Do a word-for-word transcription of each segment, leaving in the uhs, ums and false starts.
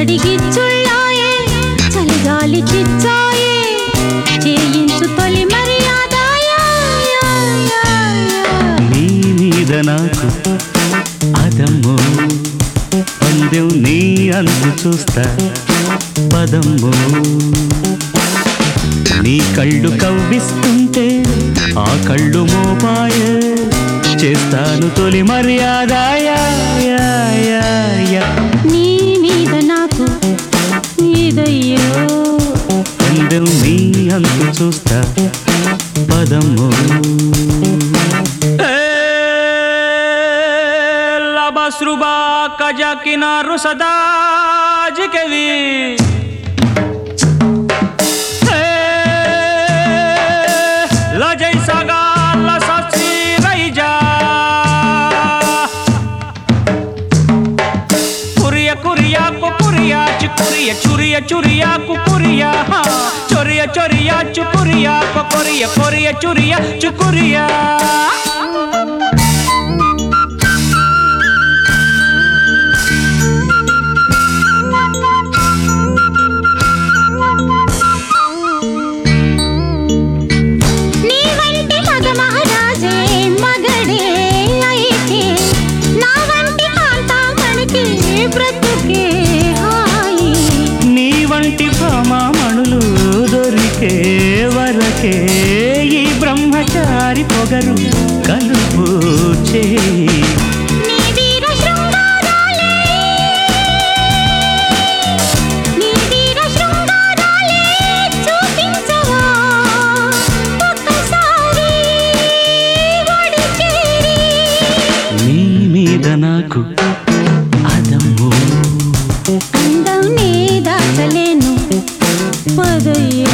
చడిగిచ్చుళ్ళాయే చలిగాలి చిచ్చాయే చేయించు తొలి మర్యాదాయా నీ మీద నాకు అదమ్ము పందెం నీ అంతు చూస్తా పదమ్ము నీ కళ్ళు కవ్విస్తుంటే ఆ కళ్ళు మోపాయే చేస్తాను తొలి మర్యాదాయా నీ మీద నాకు ఇదయ్యో పందెం నీ అంతు చూస్తా పదమ్ము Labasruba kajakina rusada jikevi La jai saga la satsi raija Kuriya kuriya ko kuriya chukuriya churiya churiya kukuriya choriya choriya chukuriya ko koriya koriya churiya chukuriya వరకే ఈ బ్రహ్మచారి పొగరు కలుపు చేయి నీ మీద నాకు అదమ్ము అందం నీ దాచలేను పదయ్యో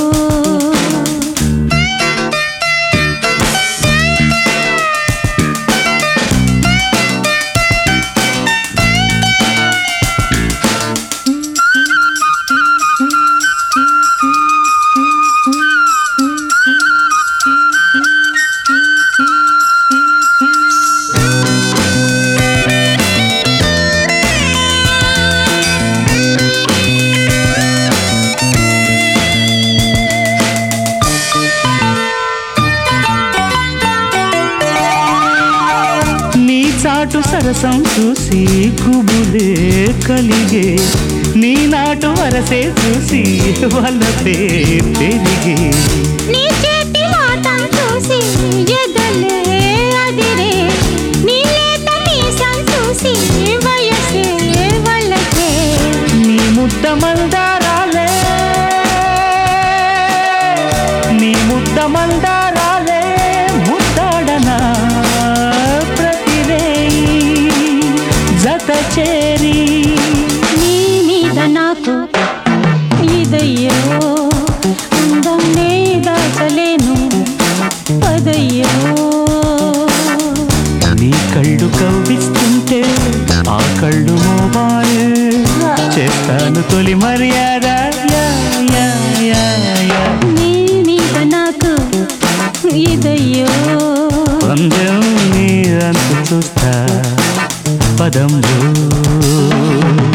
చాటు సరసం చూసి గుబులే కలిగే నీ నాటు వరసే చూసి వలపే పెరిగే నీ చేతి మాటం చూసి ఎదలే అదిరే నీ లేత మీసం చూసి వయసే వలకే నీ ముద్ద మందారాలే నీ ముద్ద మందారాలే ముద్దాడనా చేరి నీ మీద నాకు ఇదయ్యో అందం నే దాచలేను పదయ్యో నీ కళ్ళు కవ్విస్తుంటే ఆ కళ్ళు మోబాయే చేస్తాను తొలి మర్యాద నీ మీద నాకు ఇదయ్యో పందెం నీ అంతు చూస్తా పదమ్ము